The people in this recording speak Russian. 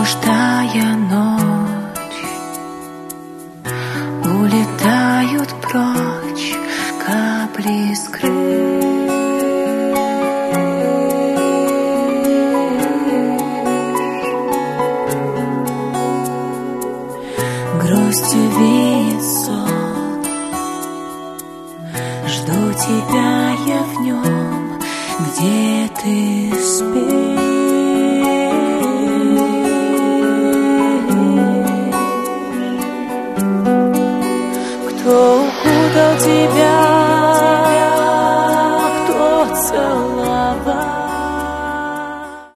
пробуждая ночь, улетают прочь капли искры. Грустью веет сон, жду тебя я в нем, где ты спишь.